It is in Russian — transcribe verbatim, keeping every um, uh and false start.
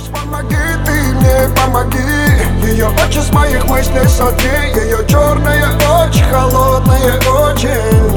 Помоги ты мне, помоги. Ее очи с моих мыслей сотри. Ее черные очи холодные очень.